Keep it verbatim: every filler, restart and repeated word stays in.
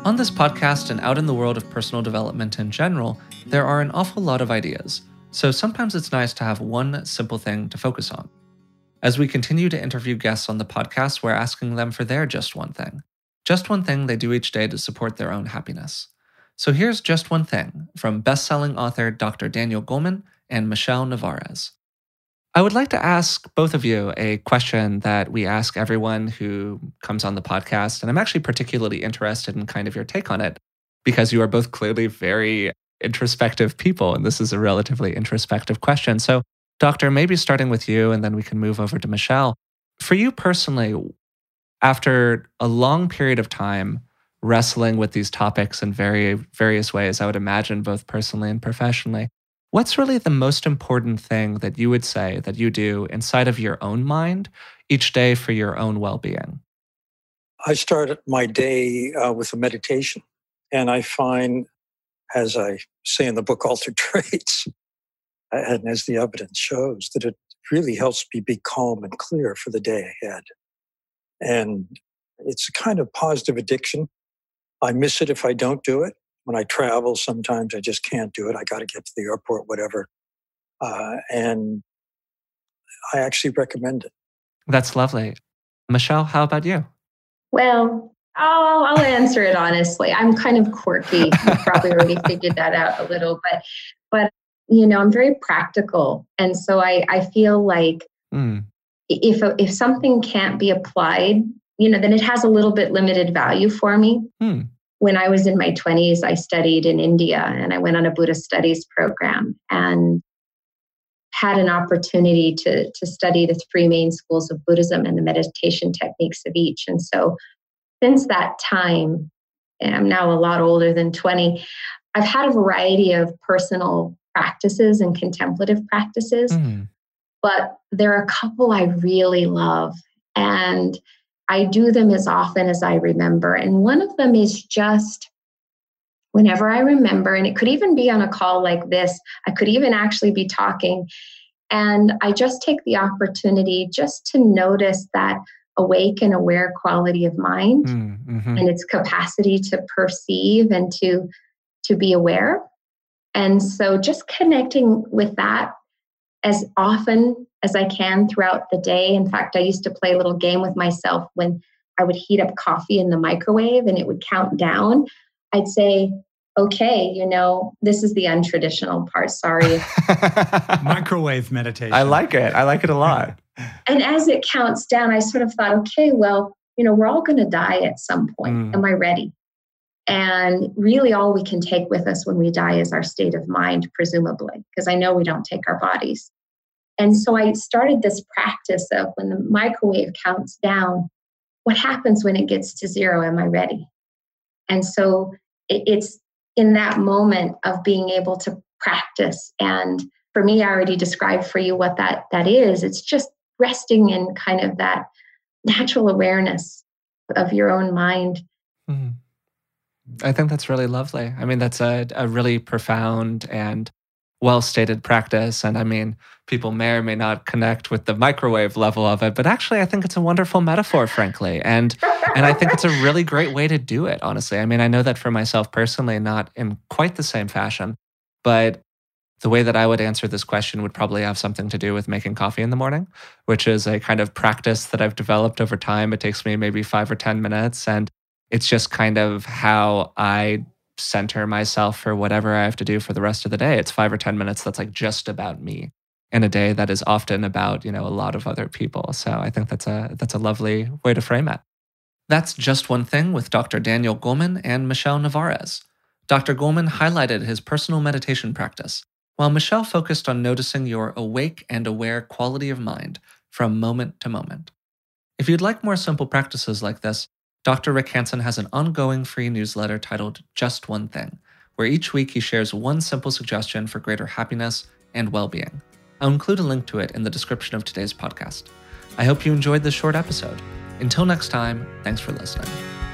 On this podcast and out in the world of personal development in general, there are an awful lot of ideas, so sometimes it's nice to have one simple thing to focus on. As we continue to interview guests on the podcast, we're asking them for their just one thing. Just one thing they do each day to support their own happiness. So here's just one thing from best-selling author Doctor Daniel Goleman and Michelle Narvaez. I would like to ask both of you a question that we ask everyone who comes on the podcast, and I'm actually particularly interested in kind of your take on it, because you are both clearly very introspective people, and this is a relatively introspective question. So, Doctor, maybe starting with you, and then we can move over to Michelle. For you personally, after a long period of time wrestling with these topics in very various ways, I would imagine both personally and professionally, what's really the most important thing that you would say that you do inside of your own mind each day for your own well-being? I start my day uh, with a meditation. And I find, as I say in the book, Altered Traits, and as the evidence shows, that it really helps me be calm and clear for the day ahead. And it's a kind of positive addiction. I miss it if I don't do it. When I travel, sometimes I just can't do it. I got to get to the airport, whatever. Uh, and I actually recommend it. That's lovely. Michelle, how about you? Well, I'll, I'll answer it honestly. I'm kind of quirky. You probably already figured that out a little, but, but you know, I'm very practical. And so I, I feel like mm. if, if something can't be applied, you know, then it has a little bit limited value for me. Mm. When I was in my twenties, I studied in India and I went on a Buddhist studies program and had an opportunity to, to study the three main schools of Buddhism and the meditation techniques of each. And so since that time, and I'm now a lot older than twenty, I've had a variety of personal practices and contemplative practices, mm-hmm. but there are a couple I really love. And I do them as often as I remember. And one of them is just whenever I remember, and it could even be on a call like this, I could even actually be talking. And I just take the opportunity just to notice that awake and aware quality of mind mm-hmm. and its capacity to perceive and to, to be aware. And so just connecting with that as often as I can throughout the day. In fact, I used to play a little game with myself when I would heat up coffee in the microwave and it would count down. I'd say, okay, you know, this is the untraditional part. Sorry. Microwave meditation. I like it. I like it a lot. And as it counts down, I sort of thought, okay, well, you know, we're all going to die at some point. Mm. Am I ready? And really all we can take with us when we die is our state of mind, presumably, because I know we don't take our bodies. And so I started this practice of when the microwave counts down, what happens when it gets to zero? Am I ready? And so it's in that moment of being able to practice. And for me, I already described for you what that, that is. It's just resting in kind of that natural awareness of your own mind. Mm-hmm. I think that's really lovely. I mean, that's a, a really profound and well-stated practice. And I mean, people may or may not connect with the microwave level of it, but actually I think it's a wonderful metaphor, frankly. And and I think it's a really great way to do it, honestly. I mean, I know that for myself personally, not in quite the same fashion, but the way that I would answer this question would probably have something to do with making coffee in the morning, which is a kind of practice that I've developed over time. It takes me maybe five or ten minutes, and it's just kind of how I center myself for whatever I have to do for the rest of the day. It's five or ten minutes that's like just about me in a day that is often about, you know, a lot of other people. So I think that's a that's a lovely way to frame it. That's Just One Thing with Doctor Daniel Goleman and Michelle Narvaez. Doctor Goleman highlighted his personal meditation practice, while Michelle focused on noticing your awake and aware quality of mind from moment to moment. If you'd like more simple practices like this, Doctor Rick Hanson has an ongoing free newsletter titled Just One Thing, where each week he shares one simple suggestion for greater happiness and well-being. I'll include a link to it in the description of today's podcast. I hope you enjoyed this short episode. Until next time, thanks for listening.